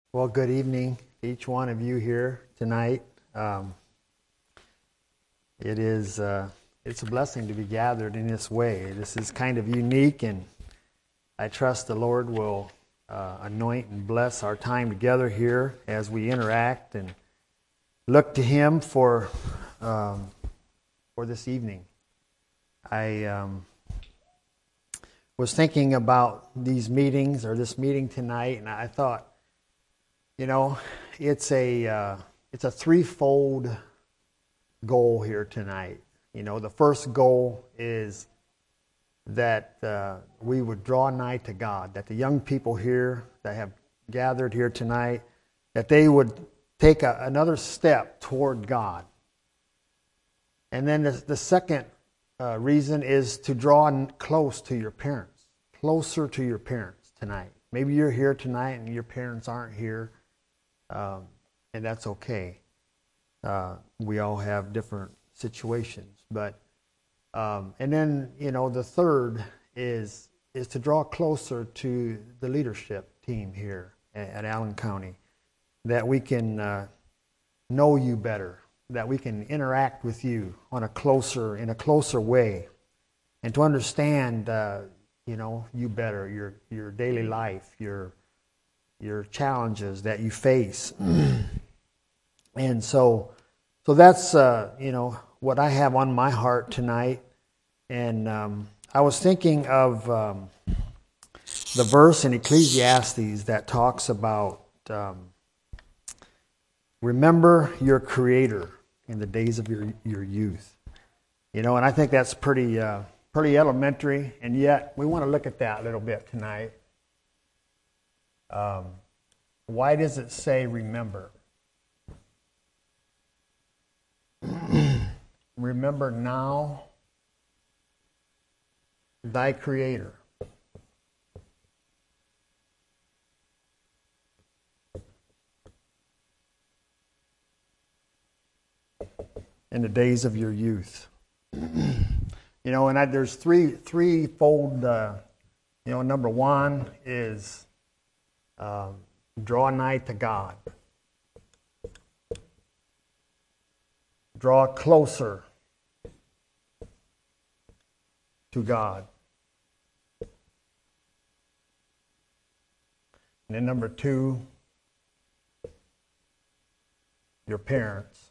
Well, good evening, each one of you here tonight. It's a blessing to be gathered in this way. This is kind of unique, and I trust the Lord will anoint and bless our time together here as we interact and look to Him for this evening. I was thinking about these meetings or this meeting tonight, and I thought, it's a threefold goal here tonight. The first goal is that we would draw nigh to God, that the young people here that have gathered here tonight, that they would take another step toward God. And then the second reason is to draw closer to your parents tonight. Maybe you're here tonight and your parents aren't here. And that's okay. We all have different situations, but and then the third is to draw closer to the leadership team here at Allen County, that we can know you better, that we can interact with you in a closer way, and to understand you better, your daily life, your challenges that you face. And so that's what I have on my heart tonight. And I was thinking of the verse in Ecclesiastes that talks about remember your Creator in the days of your youth. And I think that's pretty elementary, and yet we want to look at that a little bit tonight. Why does it say remember? Remember now thy Creator. In the days of your youth. And there's threefold, number one is draw nigh to God. Draw closer to God. And then number two, your parents.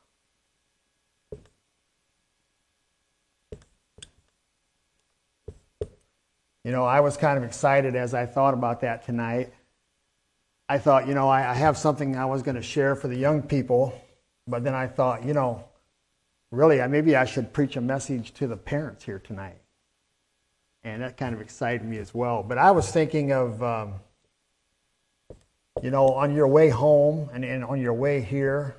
I was kind of excited as I thought about that tonight. I thought, I have something I was going to share for the young people, but then I thought, really, maybe I should preach a message to the parents here tonight. And that kind of excited me as well. But I was thinking of, on your way home and on your way here,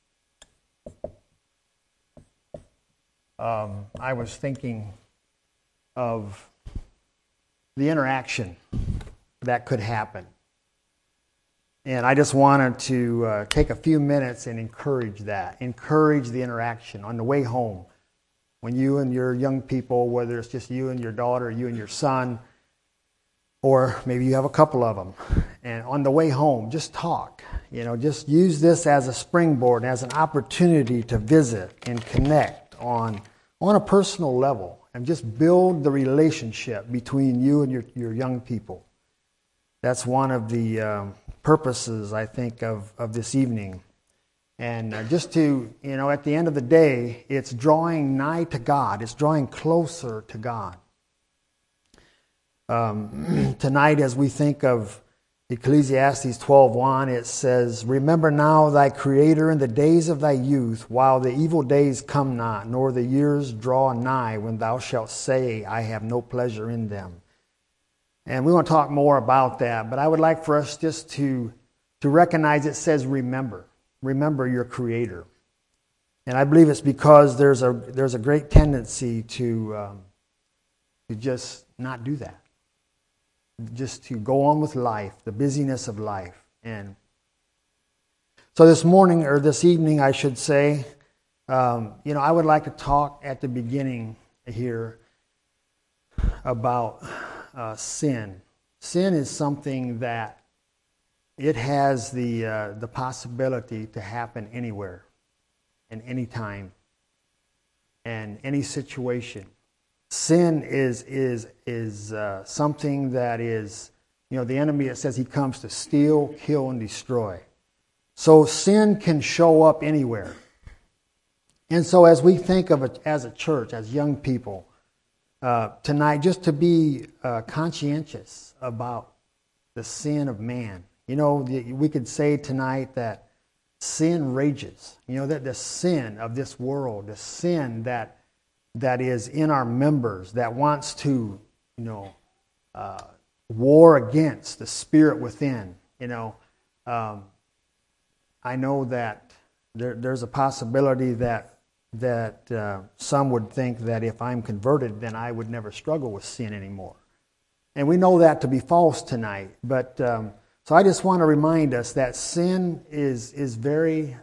I was thinking of the interaction that could happen. And I just wanted to take a few minutes and encourage the interaction on the way home. When you and your young people, whether it's just you and your daughter, you and your son, or maybe you have a couple of them, and on the way home, just talk. Just use this as a springboard, as an opportunity to visit and connect on a personal level, and just build the relationship between you and your young people. That's one of the purposes, I think, of this evening. And just to, at the end of the day, it's drawing nigh to God. It's drawing closer to God. Tonight, as we think of Ecclesiastes 12:1, it says, remember now thy Creator in the days of thy youth, while the evil days come not, nor the years draw nigh, when thou shalt say, I have no pleasure in them. And we want to talk more about that, but I would like for us just to recognize it says remember. Remember your Creator. And I believe it's because there's a great tendency to just not do that. Just to go on with life, the busyness of life. And so this morning, or this evening, I should say, I would like to talk at the beginning here about sin. Sin is something that it has the possibility to happen anywhere, and any time, and any situation. Sin is something that is, the enemy, it says he comes to steal, kill, and destroy. So sin can show up anywhere. And so as we think of it as a church, as young people, tonight, just to be conscientious about the sin of man. We could say tonight that sin rages. That the sin of this world, the sin that is in our members, that wants to, war against the spirit within. I know that there's a possibility that some would think that if I'm converted, then I would never struggle with sin anymore. And we know that to be false tonight. But so I just want to remind us that sin is very,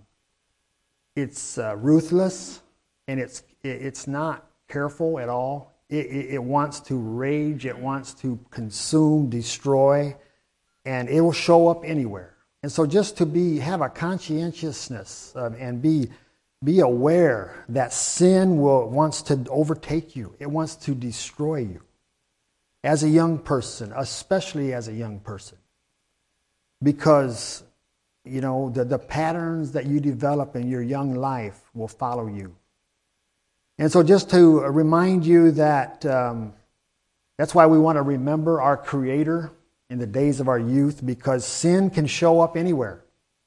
it's ruthless, and it's not careful at all. It wants to rage, it wants to consume, destroy, and it will show up anywhere. And so just to have a conscientiousness and be aware that sin wants to overtake you. It wants to destroy you. As a young person, especially as a young person. Because, the patterns that you develop in your young life will follow you. And so just to remind you that that's why we want to remember our Creator in the days of our youth, because sin can show up anywhere.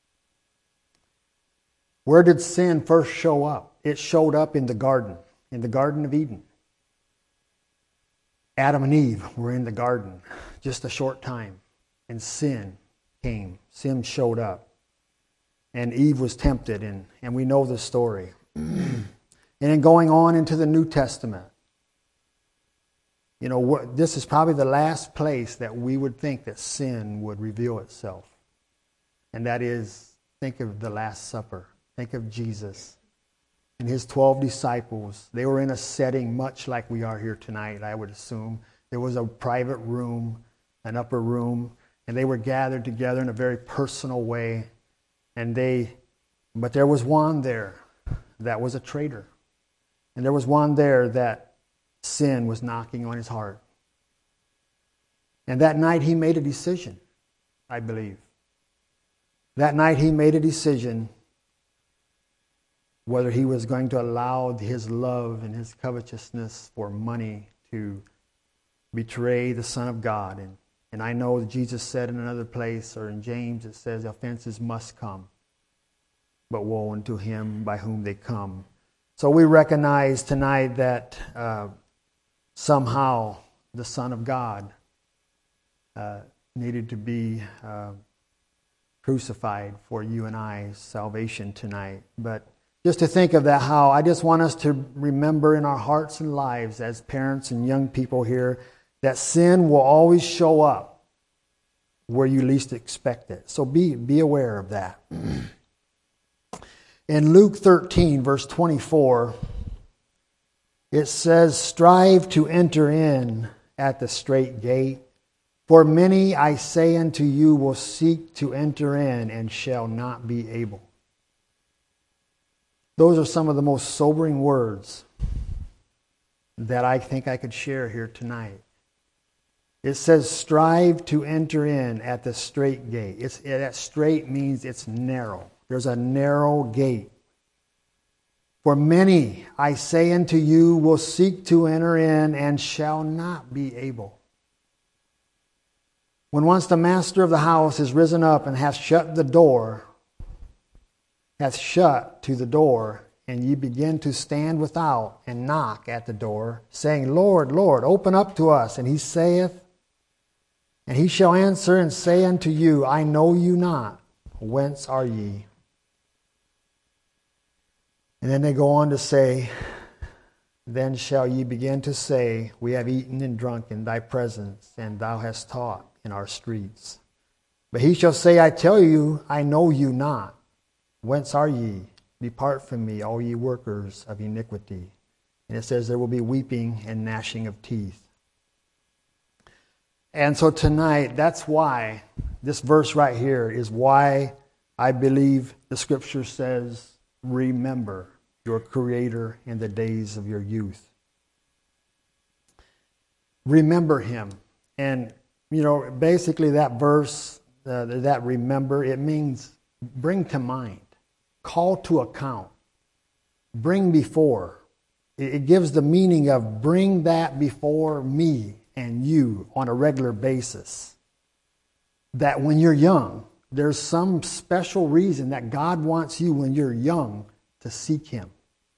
Where did sin first show up? It showed up in the Garden of Eden. Adam and Eve were in the garden just a short time, and sin came. Sin showed up. And Eve was tempted, and we know the story. And then going on into the New Testament, this is probably the last place that we would think that sin would reveal itself. And that is, think of the Last Supper. Think of Jesus and his 12 disciples. They were in a setting much like we are here tonight, I would assume. There was a private room, an upper room, and they were gathered together in a very personal way. But there was one there that was a traitor. And there was one there that sin was knocking on his heart. And that night he made a decision, I believe. That night he made a decision whether he was going to allow his love and his covetousness for money to betray the Son of God. And I know that Jesus said in another place, or in James, it says, offenses must come, but woe unto him by whom they come. So we recognize tonight that somehow the Son of God needed to be crucified for you and I's salvation tonight. But just to think of that, how I just want us to remember in our hearts and lives as parents and young people here that sin will always show up where you least expect it. So be aware of that. In Luke 13, verse 24, it says, strive to enter in at the strait gate, for many, I say unto you, will seek to enter in and shall not be able. Those are some of the most sobering words that I think I could share here tonight. It says, strive to enter in at the strait gate. That strait means it's narrow. There's a narrow gate. For many, I say unto you, will seek to enter in and shall not be able. When once the master of the house is risen up and hath shut to the door, and ye begin to stand without and knock at the door, saying, Lord, Lord, open up to us. And he saith, and he shall answer and say unto you, I know you not. Whence are ye? And then they go on to say, then shall ye begin to say, we have eaten and drunk in thy presence, and thou hast taught in our streets. But he shall say, I tell you, I know you not. Whence are ye? Depart from me, all ye workers of iniquity. And it says there will be weeping and gnashing of teeth. And so tonight, that's why this verse right here is why I believe the scripture says, remember your Creator in the days of your youth. Remember Him. And, basically that verse, that remember, it means bring to mind, call to account, bring before. It gives the meaning of bring that before me and you on a regular basis. That when you're young, there's some special reason that God wants you when you're young to seek Him.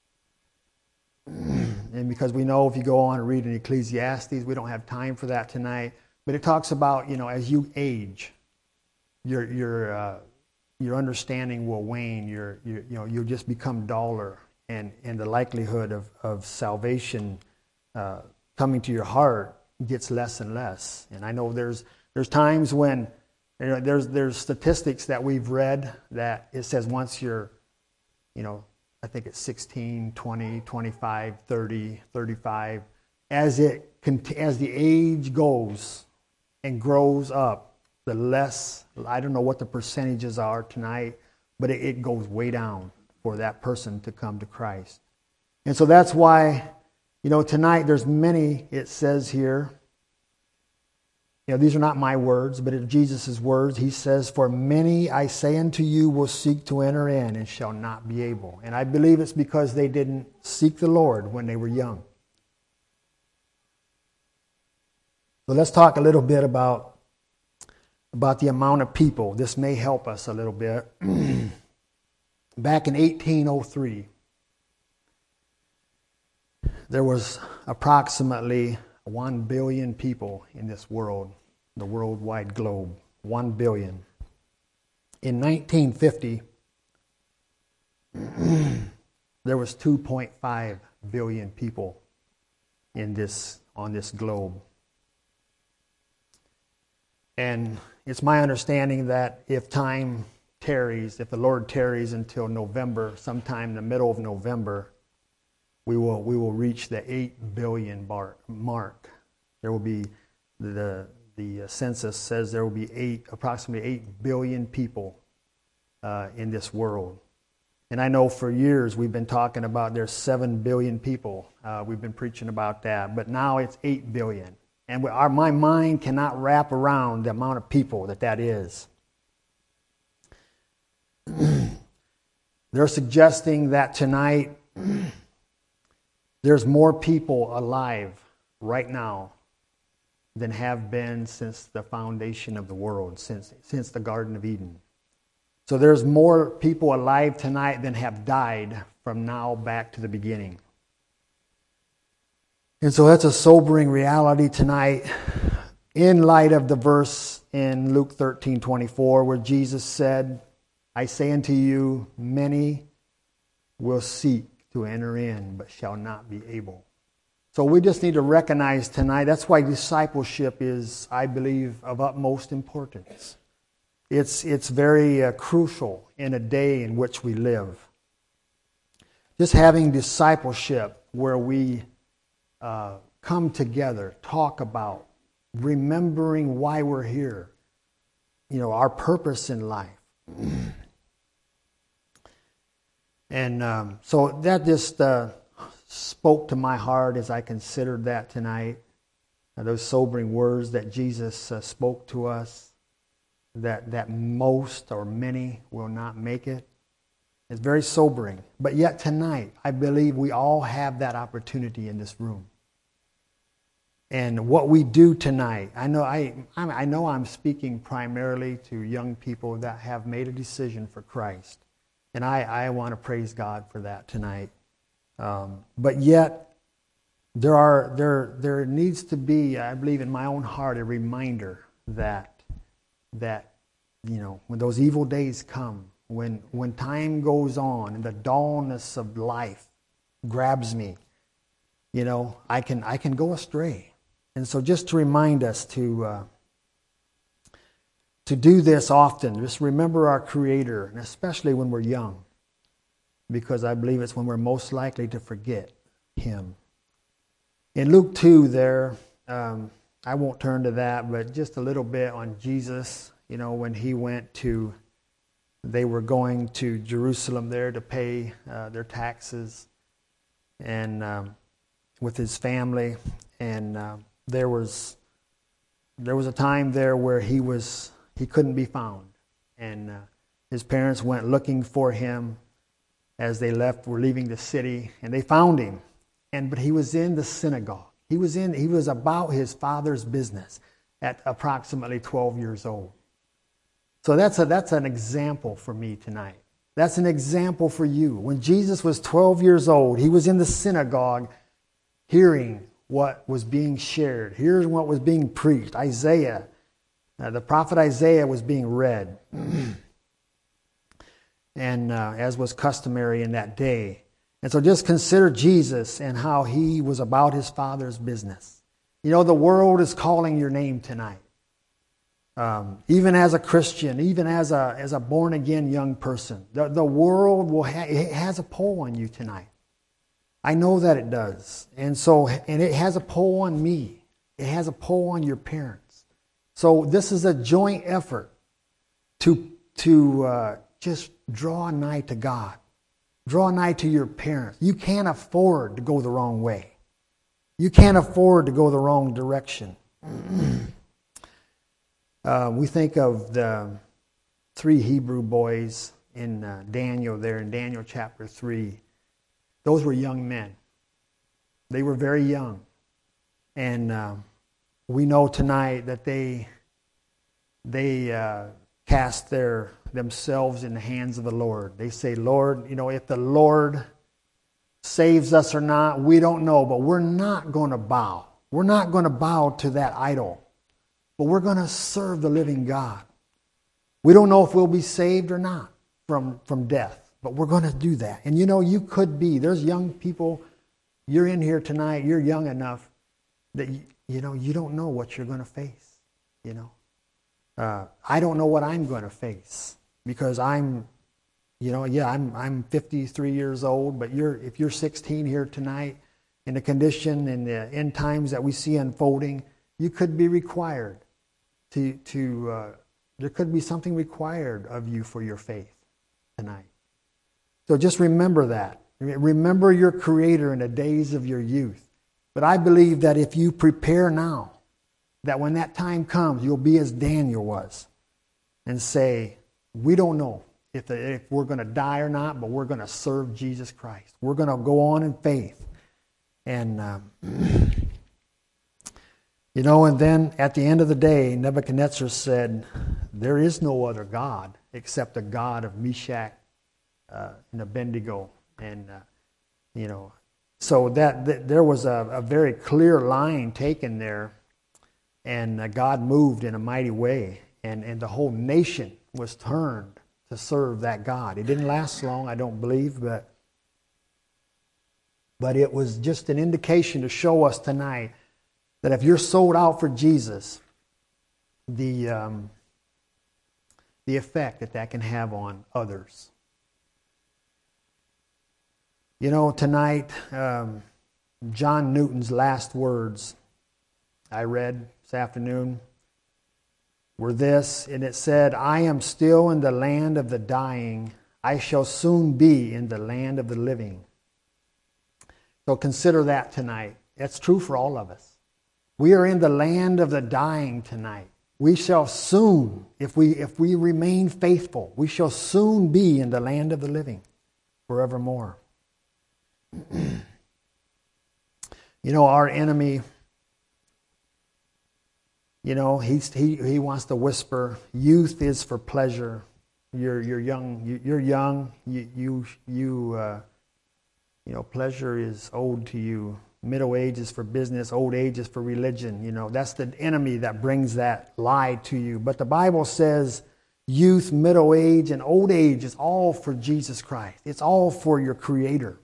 And because we know if you go on and read in Ecclesiastes, we don't have time for that tonight, but it talks about, as you age, your understanding will wane, you'll just become duller, and the likelihood of salvation coming to your heart gets less and less. And I know there's times when there's statistics that we've read that it says once you're, I think it's 16, 20, 25, 30, 35, as the age goes and grows up, the less, I don't know what the percentages are tonight, but it goes way down for that person to come to Christ. And so that's why, tonight there's many, it says here, these are not my words, but it's Jesus' words. He says, for many, I say unto you, will seek to enter in and shall not be able. And I believe it's because they didn't seek the Lord when they were young. So let's talk a little bit about the amount of people. This may help us a little bit. Back in 1803, there was approximately 1 billion people in this world, the worldwide globe. 1 billion. In 1950, there was 2.5 billion people on this globe. And it's my understanding that if time tarries, if the Lord tarries until November, sometime in the middle of November, we will reach the 8 billion mark. There will be, the census says there will be approximately 8 billion people in this world. And I know for years we've been talking about there's 7 billion people. We've been preaching about that. But now it's 8 billion. And my mind cannot wrap around the amount of people that is. They're suggesting that tonight there's more people alive right now than have been since the foundation of the world, since the Garden of Eden. So there's more people alive tonight than have died from now back to the beginning. And so that's a sobering reality tonight in light of the verse in Luke 13:24 where Jesus said, I say unto you, many will seek to enter in, but shall not be able. So we just need to recognize tonight, that's why discipleship is, I believe, of utmost importance. It's very crucial in a day in which we live. Just having discipleship where we come together, talk about, remembering why we're here, our purpose in life. And so that just spoke to my heart as I considered that tonight. Those sobering words that Jesus spoke to us, that most or many will not make it. It's very sobering. But yet tonight, I believe we all have that opportunity in this room. And what we do tonight, I know I'm speaking primarily to young people that have made a decision for Christ. And I want to praise God for that tonight. But yet, there needs to be, I believe in my own heart, a reminder that when those evil days come, when time goes on and the dullness of life grabs me, I can go astray. And so just to remind us to do this often, just remember our Creator, and especially when we're young, because I believe it's when we're most likely to forget Him. In Luke 2 there, I won't turn to that, but just a little bit on Jesus. When he they were going to Jerusalem there to pay their taxes, and with his family, and there was a time there where he couldn't be found, and his parents went looking for him as they were leaving the city, and they found him, but he was in the synagogue. He was about his father's business at approximately 12 years old. So that's an example for me tonight. That's an example for you. When Jesus was 12 years old, he was in the synagogue hearing what was being shared, hearing what was being preached. Isaiah, the prophet Isaiah was being read. And as was customary in that day. And so just consider Jesus and how he was about his father's business. The world is calling your name tonight. Even as a Christian, even as a born-again young person, the world it has a pull on you tonight. I know that it does. And it has a pull on me. It has a pull on your parents. So this is a joint effort to just draw nigh to God. Draw nigh to your parents. You can't afford to go the wrong way. You can't afford to go the wrong direction. We think of the 3 Hebrew boys in Daniel there, in Daniel chapter 3. Those were young men. They were very young. And we know tonight that they cast themselves in the hands of the Lord. They say, Lord, if the Lord saves us or not, we don't know, but we're not going to bow. We're not going to bow to that idol, but we're going to serve the living God. We don't know if we'll be saved or not from death, but we're going to do that. And you could be. There's young people, you're in here tonight, you're young enough that you don't know what you're going to face, I don't know what I'm going to face because I'm 53 years old, but if you're 16 here tonight, in the condition and the end times that we see unfolding, you could be required there could be something required of you for your faith tonight. So just remember that. Remember your Creator in the days of your youth. But I believe that if you prepare now, that when that time comes, you'll be as Daniel was and say, we don't know if we're going to die or not, but we're going to serve Jesus Christ. We're going to go on in faith. And, and then at the end of the day, Nebuchadnezzar said, there is no other God except the God of Meshach and Abednego. And, so that there was a very clear line taken there. And God moved in a mighty way, and the whole nation was turned to serve that God. It didn't last long, I don't believe, but it was just an indication to show us tonight that if you're sold out for Jesus, the effect that can have on others. Tonight, John Newton's last words I read this afternoon were this, and it said, I am still in the land of the dying. I shall soon be in the land of the living. So consider that tonight. That's true for all of us. We are in the land of the dying tonight. We shall soon, if we remain faithful, we shall soon be in the land of the living forevermore. Our enemy, he wants to whisper, youth is for pleasure. You're young. Pleasure is owed to you. Middle age is for business. Old age is for religion. That's the enemy that brings that lie to you. But the Bible says youth, middle age, and old age is all for Jesus Christ. It's all for your Creator.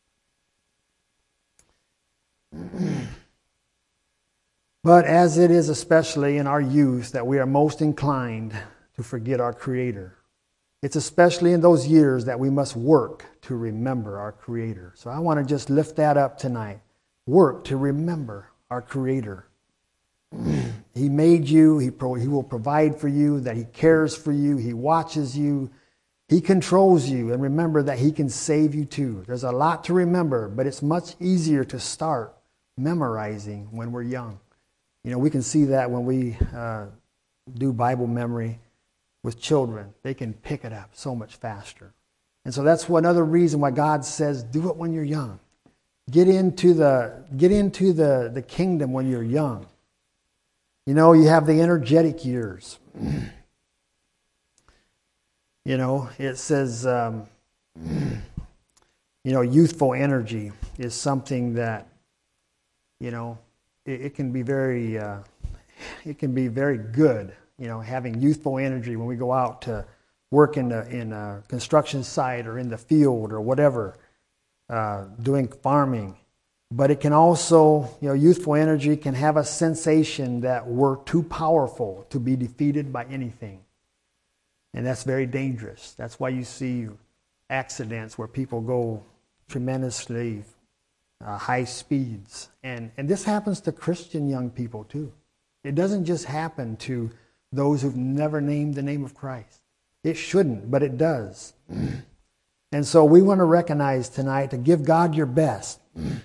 But as it is especially in our youth that we are most inclined to forget our Creator, it's especially in those years that we must work to remember our Creator. So I want to just lift that up tonight. Work to remember our Creator. He made you. He will provide for you, that He cares for you. He watches you. He controls you. And remember that He can save you too. There's a lot to remember, but it's much easier to start memorizing when we're young. We can see that when we do Bible memory with children. They can pick it up so much faster. And so that's another reason why God says, do it when you're young. Get into the kingdom when you're young. You have the energetic years. It says, youthful energy is something that, it can be very good, having youthful energy when we go out to work in a construction site or in the field or whatever, doing farming. But it can also, youthful energy can have a sensation that we're too powerful to be defeated by anything. And that's very dangerous. That's why you see accidents where people go tremendously high speeds. And this happens to Christian young people too. It doesn't just happen to those who've never named the name of Christ. It shouldn't, but it does. And so we want to recognize tonight to give God your best.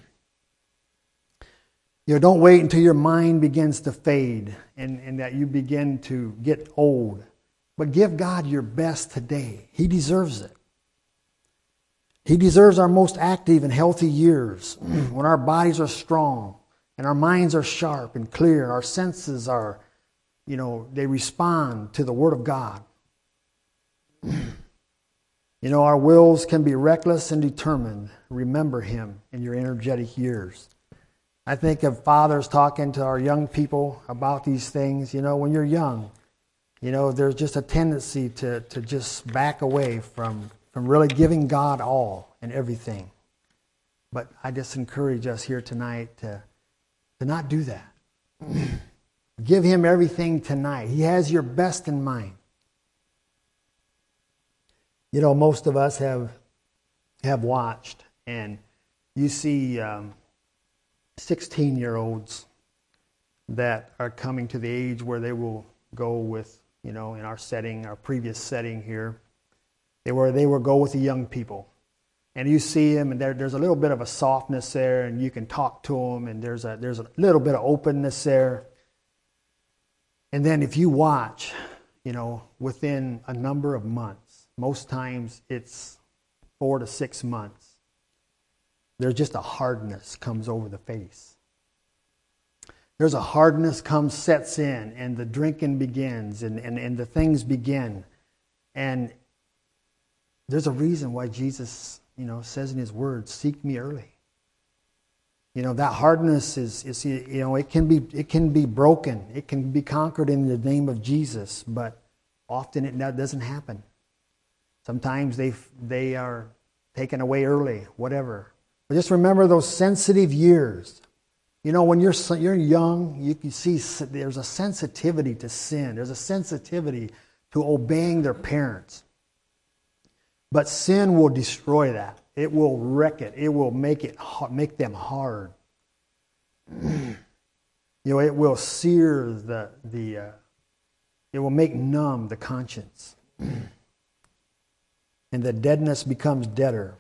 Don't wait until your mind begins to fade and that you begin to get old. But give God your best today. He deserves it. He deserves our most active and healthy years when our bodies are strong and our minds are sharp and clear. Our senses are, they respond to the Word of God. Our wills can be reckless and determined. Remember Him in your energetic years. I think of fathers talking to our young people about these things. When you're young, there's just a tendency to just back away from really giving God all and everything. But I just encourage us here tonight to not do that. Give Him everything tonight. He has your best in mind. Most of us have watched, and you see 16-year-olds that are coming to the age where they will go with, in our setting, our previous setting here, they will go with the young people. And you see them, and there's a little bit of a softness there, and you can talk to them, and there's a little bit of openness there. And then if you watch, within a number of months, most times it's 4 to 6 months, there's just a hardness comes over the face. There's a hardness sets in, and the drinking begins, and the things begin. And there's a reason why Jesus, says in His Word, seek me early. That hardness is it can be broken. It can be conquered in the name of Jesus, but often it doesn't happen. Sometimes they are taken away early, whatever. But just remember those sensitive years. When you're young, you can see there's a sensitivity to sin. There's a sensitivity to obeying their parents. But sin will destroy that. It will wreck it. It will make them hard. It will sear it will make numb the conscience. And the deadness becomes deader.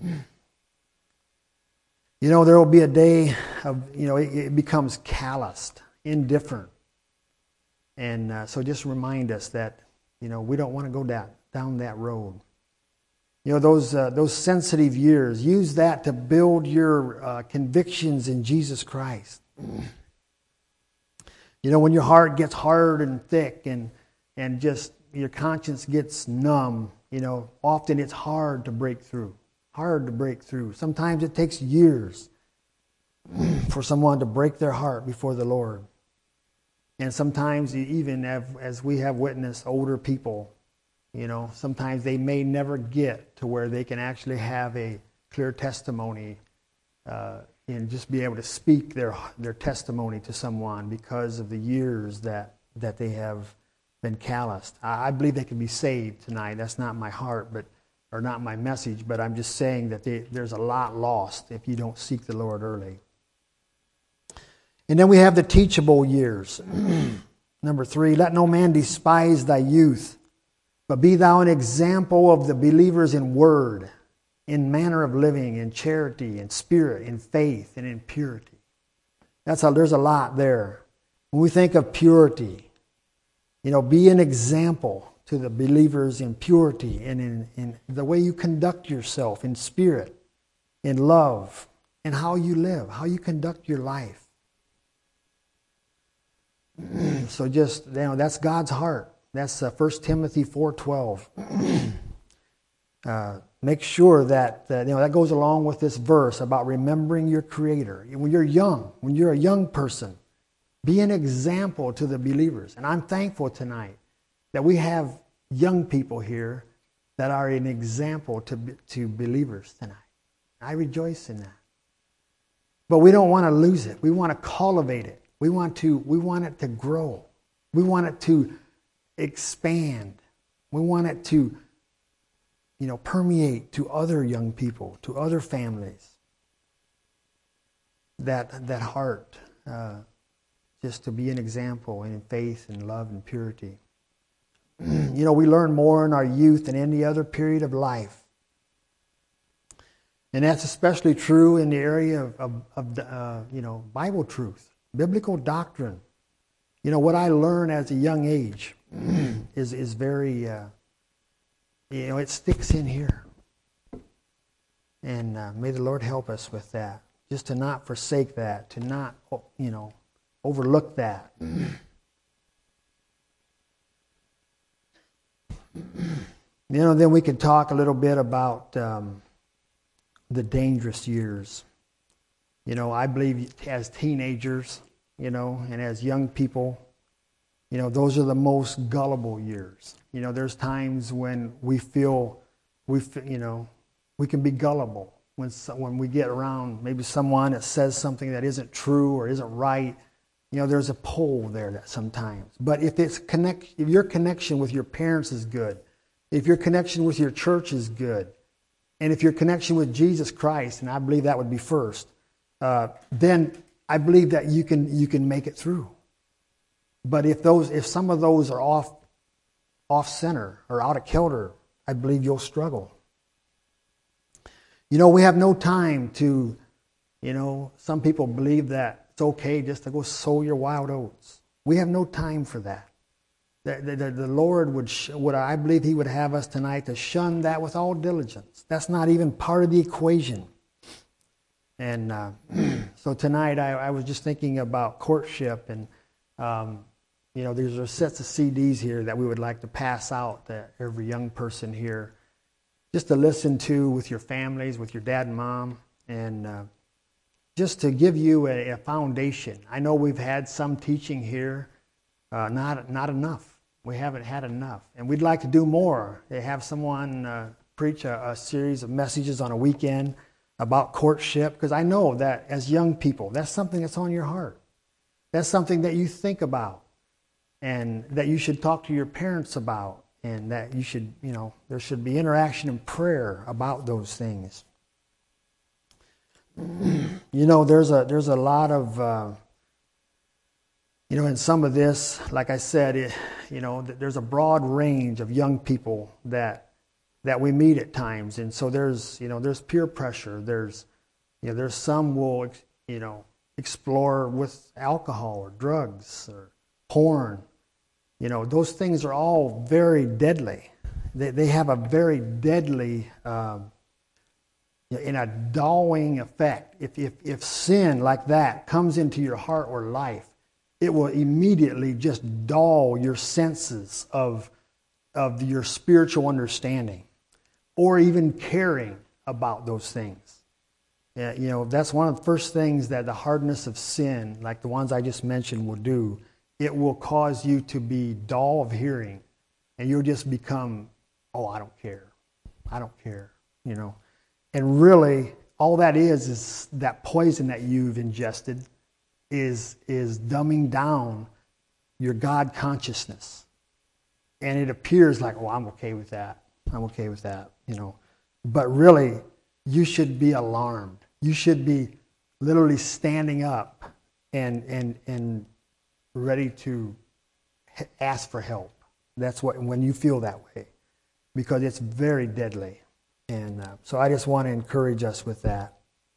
There will be a day of, it becomes calloused, indifferent. And so just remind us that, we don't want to go down that road. Those sensitive years, use that to build your convictions in Jesus Christ. When your heart gets hard and thick and just your conscience gets numb, often it's hard to break through. Sometimes it takes years for someone to break their heart before the Lord. And sometimes even as we have witnessed older people, sometimes they may never get to where they can actually have a clear testimony and just be able to speak their testimony to someone because of the years that they have been calloused. I believe they can be saved tonight. That's not my heart, or not my message, but I'm just saying that there's a lot lost if you don't seek the Lord early. And then we have the teachable years. Number 3, let no man despise thy youth, but be thou an example of the believers in word, in manner of living, in charity, in spirit, in faith, and in purity. There's a lot there. When we think of purity, be an example to the believers in purity and in the way you conduct yourself, in spirit, in love, and how you live, how you conduct your life. So just, that's God's heart. That's 1 Timothy 4:12. Make sure that, that goes along with this verse about remembering your Creator. When you're young, when you're a young person, be an example to the believers. And I'm thankful tonight that we have young people here that are an example to believers tonight. I rejoice in that. But we don't want to lose it. We want to cultivate it. We want it to grow. We want it to expand. We want it to, permeate to other young people, to other families. That heart, just to be an example in faith and love and purity. We learn more in our youth than any other period of life. And that's especially true in the area of Bible truth, biblical doctrine. What I learned as a young age is very, it sticks in here. And may the Lord help us with that. Just to not forsake that, to not, overlook that. Then we can talk a little bit about the dangerous years. I believe as teenagers, and as young people, those are the most gullible years. There's times when we feel, we can be gullible when we get around maybe someone that says something that isn't true or isn't right. There's a pull there that sometimes. But if your connection with your parents is good, if your connection with your church is good, and if your connection with Jesus Christ, and I believe that would be first, then I believe that you can make it through. But if some of those are off center or out of kilter, I believe you'll struggle. We have no time to, some people believe that it's okay just to go sow your wild oats. We have no time for that. The Lord would I believe He would have us tonight to shun that with all diligence. That's not even part of the equation. And so tonight I was just thinking about courtship, and there's a sets of CDs here that we would like to pass out to every young person here, just to listen to with your families, with your dad and mom, and just to give you a foundation. I know we've had some teaching here, not enough. We haven't had enough, and we'd like to do more. They have someone preach a series of messages on a weekend about courtship, because I know that as young people, that's something that's on your heart. That's something that you think about, and that you should talk to your parents about, and that you should, there should be interaction and prayer about those things. There's a lot of, in some of this, like I said, there's a broad range of young people that we meet at times, and so there's peer pressure. There's some will explore with alcohol or drugs or porn. Those things are all very deadly. They have a very deadly, in a dulling effect. If sin like that comes into your heart or life, it will immediately just dull your senses of your spiritual understanding, or even caring about those things. That's one of the first things that the hardness of sin, like the ones I just mentioned, will do. It will cause you to be dull of hearing, and you'll just become, I don't care. I don't care, And really, all that is that poison that you've ingested is dumbing down your God consciousness. And it appears like, I'm okay with that. I'm okay with that, But really, you should be alarmed. You should be literally standing up and ready to ask for help. That's when you feel that way, because it's very deadly. And so I just want to encourage us with that.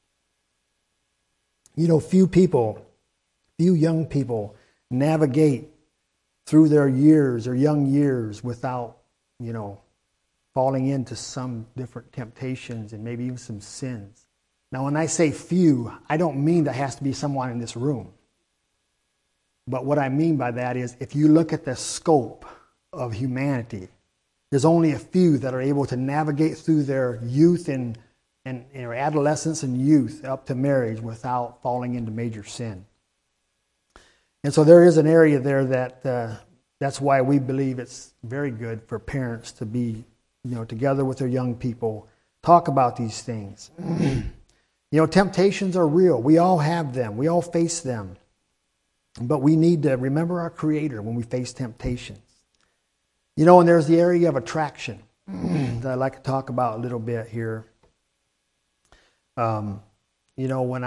Few young people navigate through their years or young years without, falling into some different temptations and maybe even some sins. Now, when I say few, I don't mean there has to be someone in this room. But what I mean by that is, if you look at the scope of humanity, there's only a few that are able to navigate through their youth and adolescence and youth up to marriage without falling into major sin. And so there is an area there that's why we believe it's very good for parents to be, together with their young people, talk about these things. Temptations are real. We all have them. We all face them. But we need to remember our Creator when we face temptations. And there's the area of attraction that I'd like to talk about a little bit here. When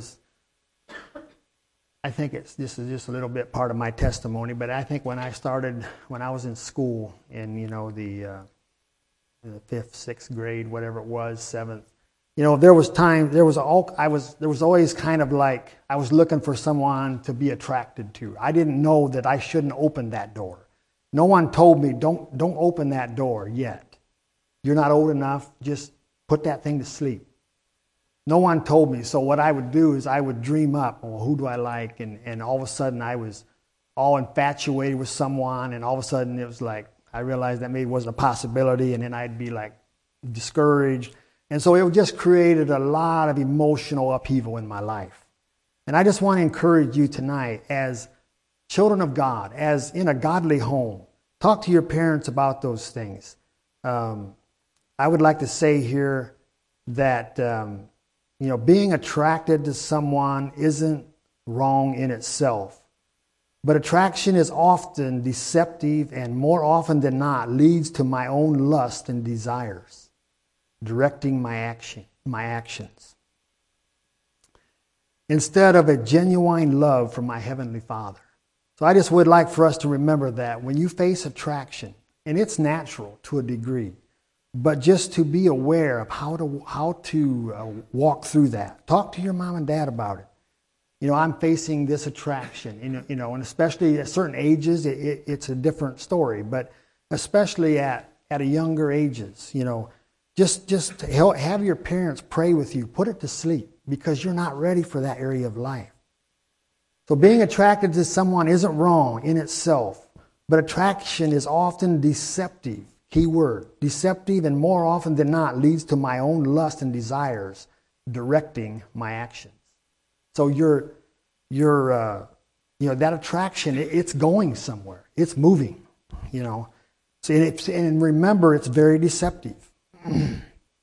I think this is just a little bit part of my testimony, but I think when I was in school in, the 5th, 6th grade, whatever it was, 7th, there was always kind of like I was looking for someone to be attracted to. I didn't know that I shouldn't open that door. No one told me, don't open that door yet. You're not old enough, just put that thing to sleep. No one told me. So what I would do is I would dream up, well, who do I like? And all of a sudden I was all infatuated with someone, and all of a sudden it was like, I realized that maybe wasn't a possibility, and then I'd be like discouraged. And so it just created a lot of emotional upheaval in my life. And I just want to encourage you tonight, as children of God, as in a godly home, talk to your parents about those things. I would like to say here that, being attracted to someone isn't wrong in itself. But attraction is often deceptive, and more often than not leads to my own lust and desires, directing my actions, instead of a genuine love from my Heavenly Father. So I just would like for us to remember that when you face attraction, and it's natural to a degree, but just to be aware of how to walk through that. Talk to your mom and dad about it. I'm facing this attraction, and especially at certain ages, it's a different story. But especially at a younger ages, just have your parents pray with you. Put it to sleep, because you're not ready for that area of life. So being attracted to someone isn't wrong in itself, but attraction is often deceptive. Key word, deceptive, and more often than not leads to my own lust and desires directing my actions. So that attraction, it's going somewhere. It's moving, So and remember, it's very deceptive. And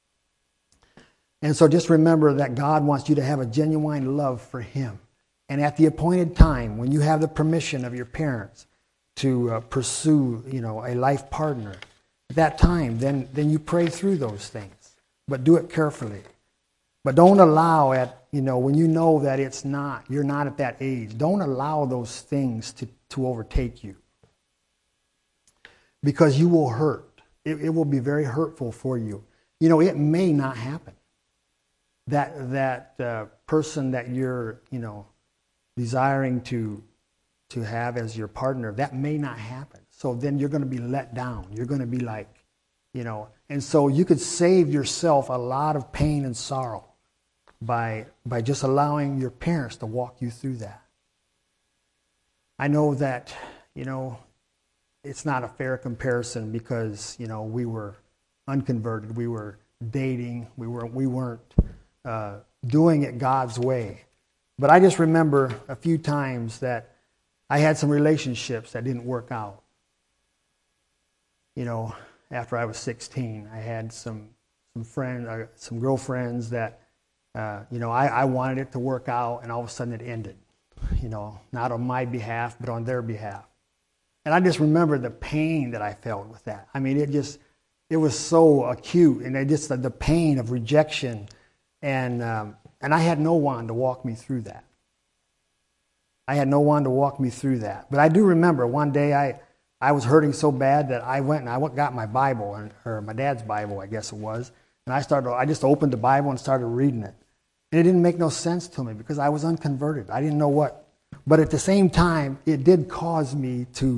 so just remember that God wants you to have a genuine love for Him. And at the appointed time, when you have the permission of your parents to pursue, a life partner, at that time, then you pray through those things. But do it carefully. But don't allow when you know that you're not at that age, don't allow those things to overtake you. Because you will hurt. It will be very hurtful for you. It may not happen. That person that you're, desiring to have as your partner, that may not happen. So then you're going to be let down. You're going to be like, and so you could save yourself a lot of pain and sorrow by just allowing your parents to walk you through that. I know that, it's not a fair comparison because, we were unconverted. We were dating. We weren't doing it God's way. But I just remember a few times that I had some relationships that didn't work out. After I was 16, I had some friends, some girlfriends that, I wanted it to work out, and all of a sudden it ended. Not on my behalf, but on their behalf. And I just remember the pain that I felt with that. I mean, it was so acute, and the pain of rejection, and I had no one to walk me through that. I had no one to walk me through that. But I do remember one day I was hurting so bad that I went and got my Bible, or my dad's Bible, I guess it was, and I just opened the Bible and started reading it. And it didn't make no sense to me because I was unconverted. I didn't know what. But at the same time, it did cause me to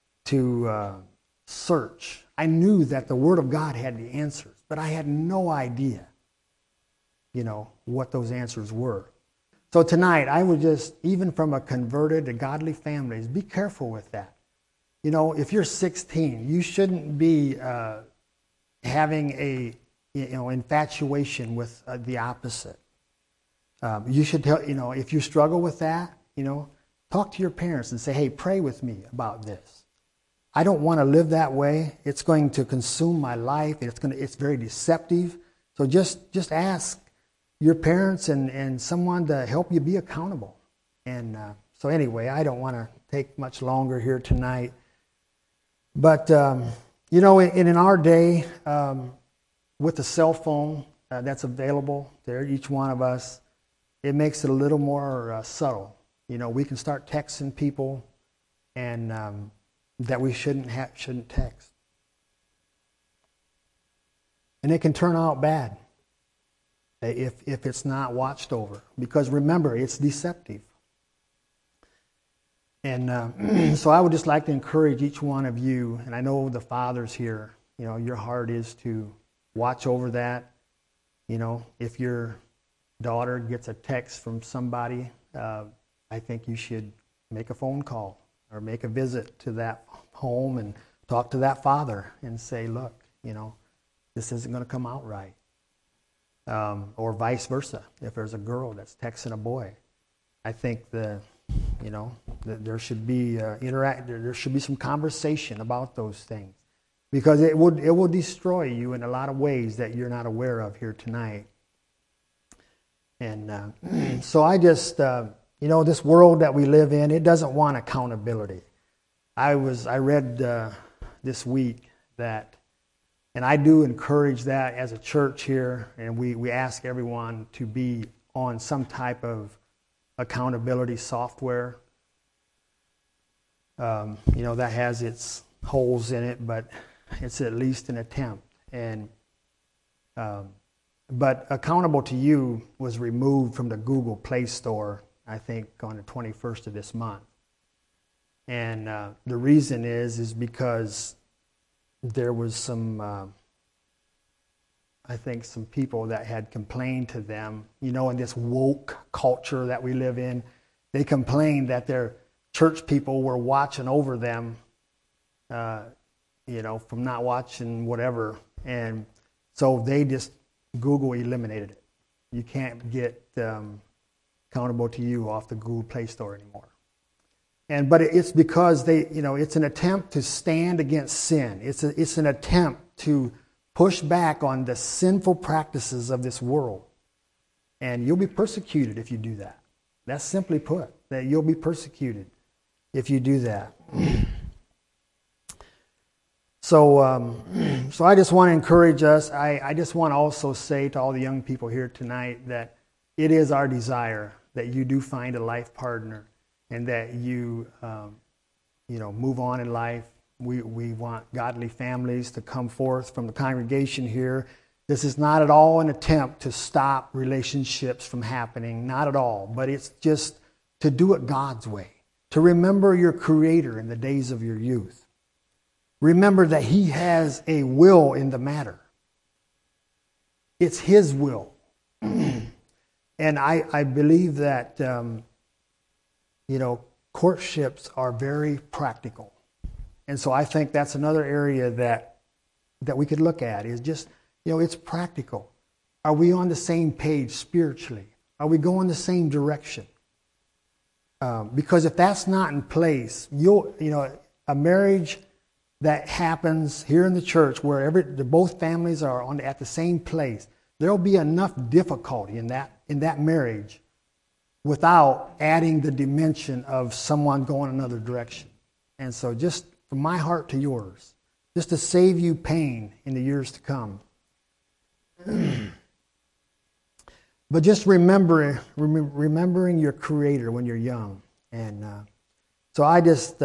search. I knew that the Word of God had the answers, but I had no idea, what those answers were. So tonight, I would just, even from a converted to godly families, be careful with that. If you're 16, you shouldn't be having a infatuation with the opposite. You should tell, if you struggle with that, talk to your parents and say, hey, pray with me about this. I don't want to live that way. It's going to consume my life. It's very deceptive. So just ask your parents and someone to help you be accountable. And so anyway, I don't want to take much longer here tonight. But, in our day, with the cell phone that's available to each one of us, it makes it a little more subtle. We can start texting people and that we shouldn't text. And it can turn out bad if it's not watched over. Because remember, it's deceptive. And so I would just like to encourage each one of you, and I know the fathers here, your heart is to watch over that. If your daughter gets a text from somebody, I think you should make a phone call or make a visit to that home and talk to that father and say, look, this isn't going to come out right. Or vice versa. If there's a girl that's texting a boy, I think that there should be there should be some conversation about those things, because it will destroy you in a lot of ways that you're not aware of here tonight. And so I just this world that we live in, it doesn't want accountability. I read this week that, and I do encourage that as a church here, and we ask everyone to be on some type of accountability software. That has its holes in it, but it's at least an attempt. And but Accountable to You was removed from the Google Play Store, I think, on the 21st of this month. And the reason is because there was some people that had complained to them, in this woke culture that we live in. They complained that their church people were watching over them, from not watching whatever. And so Google eliminated it. You can't get Accountable to You off the Google Play Store anymore. But it's because it's an attempt to stand against sin. It's an attempt to push back on the sinful practices of this world. And you'll be persecuted if you do that. That's simply put, that you'll be persecuted if you do that. So I just want to encourage us. I just want to also say to all the young people here tonight that it is our desire that you do find a life partner and that you, move on in life. We want godly families to come forth from the congregation here. This is not at all an attempt to stop relationships from happening, not at all, but it's just to do it God's way, to remember your Creator in the days of your youth. Remember that He has a will in the matter. It's His will. And I believe that, courtships are very practical. And so I think that's another area that we could look at is just, it's practical. Are we on the same page spiritually? Are we going the same direction? Because if that's not in place, a marriage that happens here in the church where both families are at the same place, there'll be enough difficulty in that marriage without adding the dimension of someone going another direction. And so just from my heart to yours, just to save you pain in the years to come. But just remembering your Creator when you're young And so I just,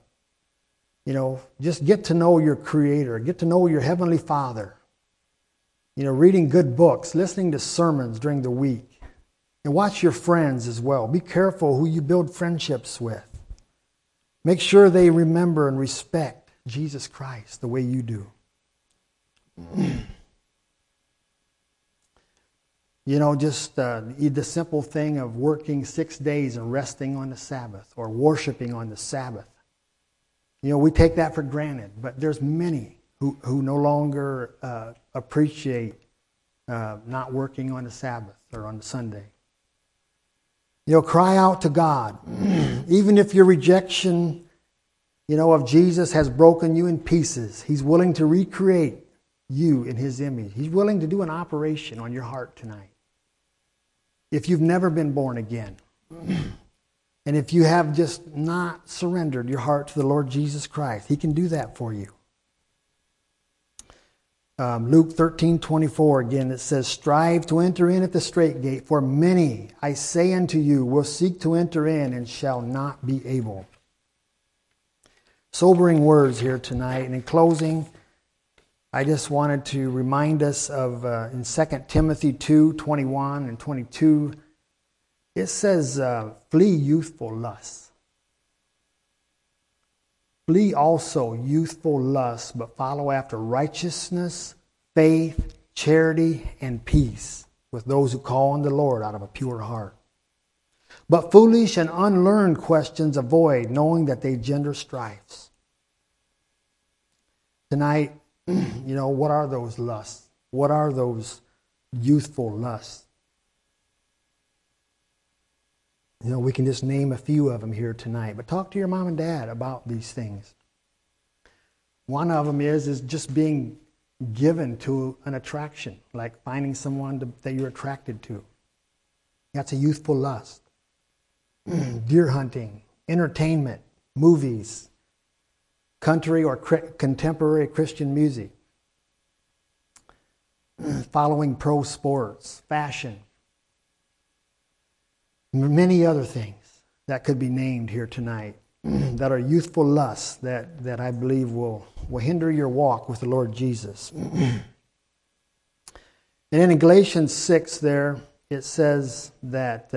just get to know your Creator, get to know your Heavenly Father. Reading good books, listening to sermons during the week, and watch your friends as well. Be careful who you build friendships with. Make sure they remember and respect Jesus Christ the way you do. Just the simple thing of working 6 days and resting on the Sabbath, or worshiping on the Sabbath. We take that for granted, but there's many who no longer appreciate not working on the Sabbath or on the Sunday. Cry out to God. Even if your rejection, of Jesus has broken you in pieces, He's willing to recreate you in His image. He's willing to do an operation on your heart tonight. If you've never been born again, and if you have just not surrendered your heart to the Lord Jesus Christ, He can do that for you. Luke 13:24 again, it says, "Strive to enter in at the strait gate, for many, I say unto you, will seek to enter in and shall not be able." Sobering words here tonight. And in closing, I just wanted to remind us of in 2 Timothy 2:21 and 22, it says, "Flee youthful lusts. Flee also youthful lusts, but follow after righteousness, faith, charity, and peace with those who call on the Lord out of a pure heart. But foolish and unlearned questions avoid, knowing that they gender strifes." Tonight, what are those lusts? What are those youthful lusts? We can just name a few of them here tonight, but talk to your mom and dad about these things. One of them is just being given to an attraction, like finding someone that you're attracted to. That's a youthful lust. Deer hunting, entertainment, movies, country or contemporary Christian music, following pro sports, fashion, many other things that could be named here tonight that are youthful lusts that I believe will hinder your walk with the Lord Jesus. And then in Galatians 6 there, it says that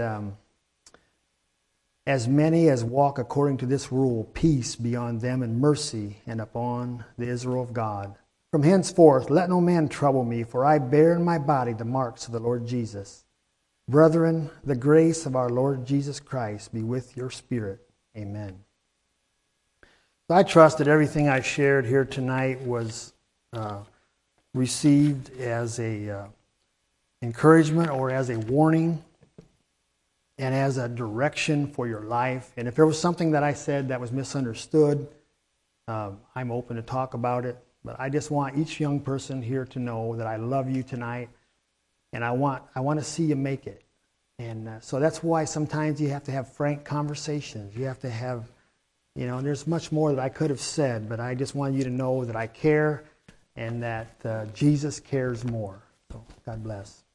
as many as walk according to this rule, peace be on them and mercy and upon the Israel of God. From henceforth, let no man trouble me, for I bear in my body the marks of the Lord Jesus. Brethren, the grace of our Lord Jesus Christ be with your spirit. Amen. So I trust that everything I shared here tonight was received as a encouragement or as a warning and as a direction for your life. And if there was something that I said that was misunderstood, I'm open to talk about it. But I just want each young person here to know that I love you tonight. And I want to see you make it. And so that's why sometimes you have to have frank conversations. You have to have, there's much more that I could have said, but I just want you to know that I care and that Jesus cares more. So God bless.